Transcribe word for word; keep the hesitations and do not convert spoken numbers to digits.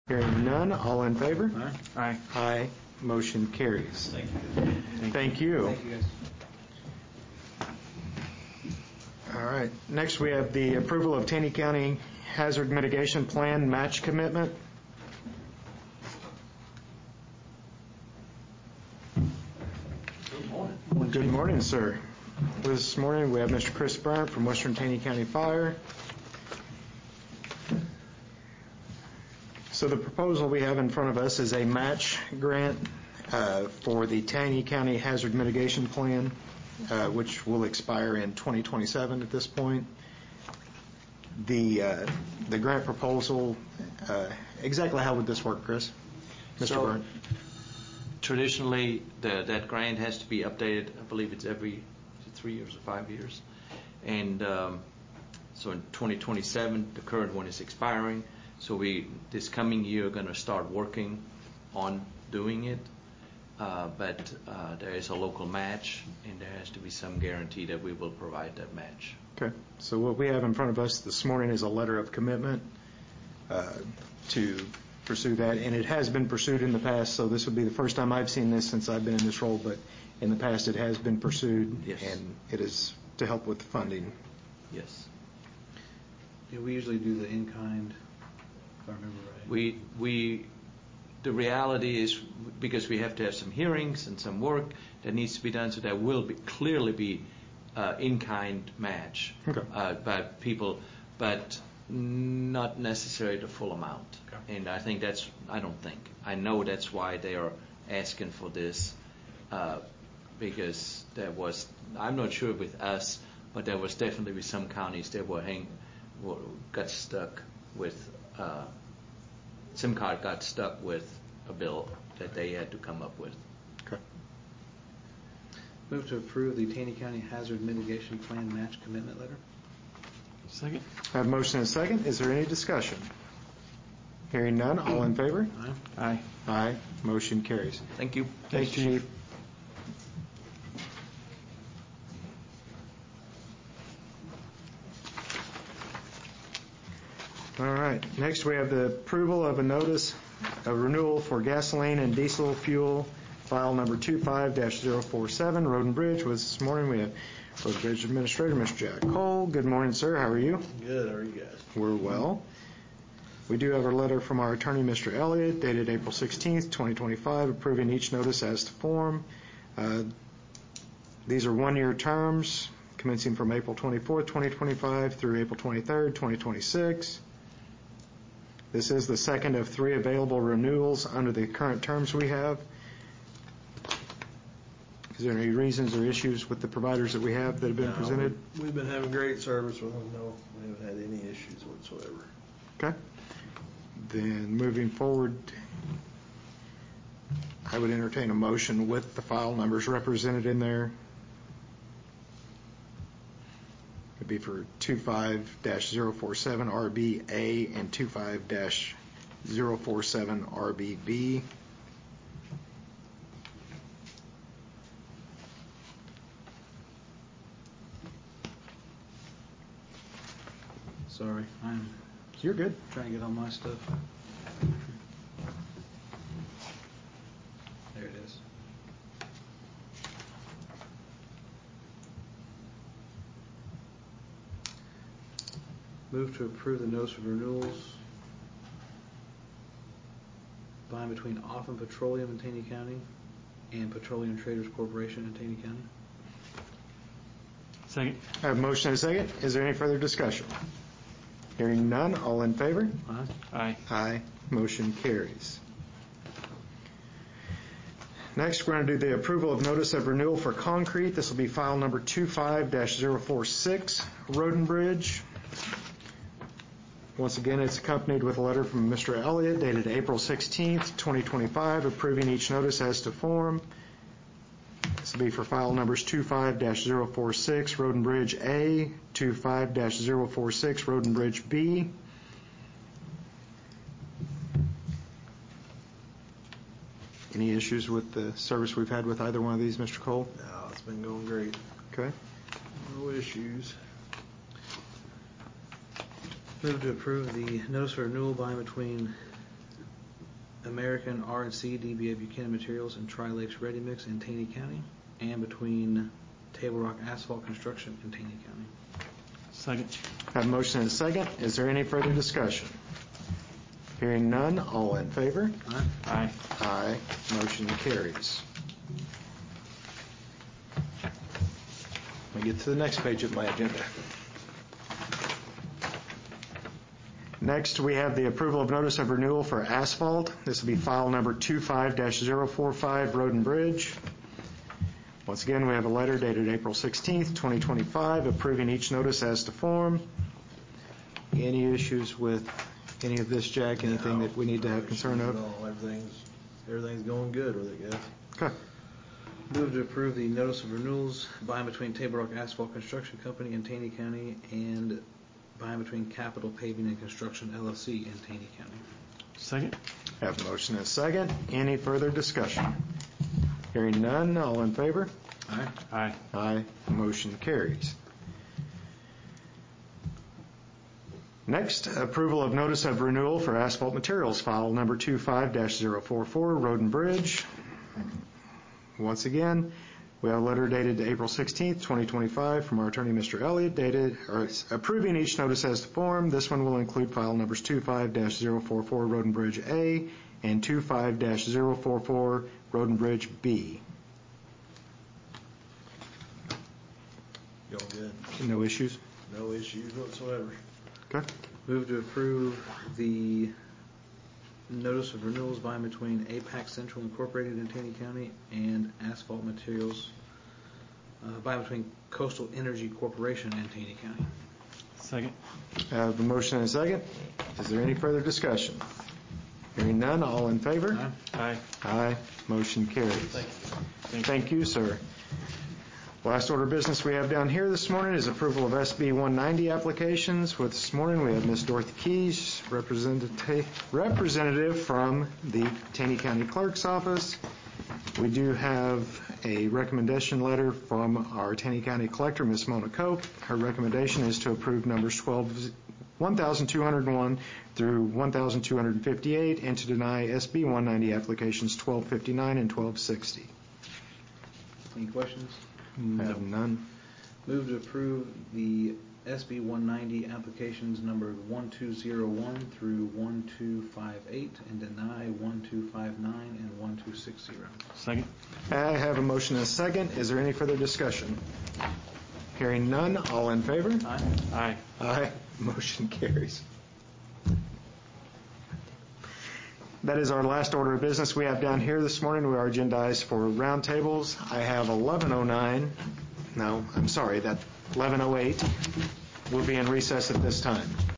Hearing none, all in favor? Aye. Aye. Aye. Motion carries. Thank you. Thank you. Thank you, guys. All right. Next, we have the approval of Taney County Hazard Mitigation Plan match commitment. Good morning. Good morning, sir. This morning, we have Mister Chris Bryant from Western Taney County Fire. So the proposal we have in front of us is a match grant uh, for the Taney County Hazard Mitigation Plan, uh, which will expire in twenty twenty-seven at this point. The uh, the grant proposal, uh, exactly how would this work, Chris? Mister So, Bryant? Traditionally, the, that grant has to be updated. I believe it's every is it three years or five years. And um, so in twenty twenty-seven, the current one is expiring. So we, this coming year, are going to start working on doing it. Uh, but uh, there is a local match, and there has to be some guarantee that we will provide that match. Okay. So what we have in front of us this morning is a letter of commitment uh, to pursue that, and it has been pursued in the past, so this would be the first time I've seen this since I've been in this role, but in the past it has been pursued, Yes. and it is to help with funding. Yes. Yeah, we usually do the in-kind, if I remember right. We, we, the reality is, because we have to have some hearings and some work that needs to be done, so there will be, clearly be uh, in-kind match Okay. uh, by people, but not necessarily the full amount. Okay. And I think that's, I don't think, I know that's why they are asking for this, uh, because there was, I'm not sure with us, but there was definitely with some counties that were hang, were, got stuck with, uh, SIM card got stuck with a bill that they had to come up with. Okay. Move to approve the Taney County Hazard Mitigation Plan match commitment letter. Second. I have a motion and a second. Is there any discussion? Hearing none, all in favor? Aye. Aye. Aye. Motion carries. Thank you. Thanks, Chief. All right. Next, we have the approval of a notice of renewal for gasoline and diesel fuel, file number two five dash zero four seven, Road and Bridge. With us this morning, we have Road and Bridge Administrator, Mister Jack Cole. Good morning, sir. How are you? Good, how are you guys? We're well. We do have a letter from our attorney, Mister Elliott, dated April sixteenth, twenty twenty-five, approving each notice as to form. Uh, these are one-year terms, commencing from April twenty-fourth, twenty twenty-five through April twenty-third, twenty twenty-six. This is the second of three available renewals under the current terms we have. Is there any reasons or issues with the providers that we have that have been No, presented? we- We've been having great service with them. No, we haven't had any issues whatsoever. Okay. Then moving forward, I would entertain a motion with the file numbers represented in there. It'd be for two five dash zero four seven R B A and two five dash zero four seven R B B. Sorry, I'm You're good. trying to get all my stuff. There it is. Move to approve the notice of renewals by and between Offen Petroleum in Taney County and Petroleum Traders Corporation in Taney County. Second. I have a motion and a second. Is there any further discussion? Hearing none, all in favor? Aye. Aye. Aye. Motion carries. Next, we're going to do the approval of notice of renewal for concrete. This will be file number two five dash zero four six, Road and Bridge. Once again, it's accompanied with a letter from Mister Elliott dated April sixteenth, twenty twenty-five, approving each notice as to form. This will be for file numbers two five dash zero four six, Road and Bridge A, two five dash zero four six, Road and Bridge B. Any issues with the service we've had with either one of these, Mister Cole? No, it's been going great. Okay. No issues. Move to approve the notice of renewal by and between American R and C D B A Buchanan Materials and Tri-Lakes Ready Mix in Taney County, and between Table Rock Asphalt Construction in Taney County. Second. Have a motion and a second. Is there any further discussion? Hearing none, all in favor? Aye. Aye. Aye. Motion carries. Let me get to the next page of my agenda. Next, we have the approval of notice of renewal for asphalt. This will be file number two five dash zero four five, Road and Bridge. Once again, we have a letter dated April sixteenth, twenty twenty-five, approving each notice as to form. Any issues with any of this, Jack? Anything that we need to have concern of? No, everything's, everything's going good with it, guys. Okay. Move to approve the notice of renewals by and between Table Rock Asphalt Construction Company in Taney County and by and between Capital Paving and Construction L L C in Taney County. Second. Have a motion and a second. Any further discussion? Hearing none, all in favor? Aye. Aye. Aye. Motion carries. Next, approval of notice of renewal for asphalt materials, file number two five dash zero four four, Road and Bridge. Once again, we have a letter dated April sixteenth, twenty twenty-five from our attorney, Mister Elliott, dated, or approving each notice as to form. This one will include file numbers two five dash zero four four, Road and Bridge A, and two five dash zero four four, Road and Bridge B. Going good. No issues? No issues whatsoever. Okay. Move to approve the notice of renewals by and between APAC Central Incorporated in Taney County and Asphalt Materials uh, by and between Coastal Energy Corporation in Taney County. Second. I have a motion and a second. Is there any further discussion? Hearing none, all in favor? Aye. Aye. Aye. Motion carries. Thank you. Thank you, sir. Last order of business we have down here this morning is approval of S B one ninety applications. With this morning, we have Miz Dorothy Keys, representative, representative from the Taney County Clerk's Office. We do have a recommendation letter from our Taney County Collector, Miz Mona Cope. Her recommendation is to approve numbers twelve, one thousand two hundred one through one thousand two hundred fifty-eight and to deny S B one ninety applications twelve fifty-nine and twelve sixty. Any questions? I have none. Move to approve the S B one ninety applications numbered one two zero one through one two five eight and deny one two five nine and one two six zero. Second. I have a motion and a second. Is there any further discussion? Hearing none, all in favor? Aye. Aye. Aye. Motion carries. That is our last order of business we have down here this morning. We are agendized for roundtables. I have eleven oh nine. No, I'm sorry, that eleven oh eight will be in recess at this time.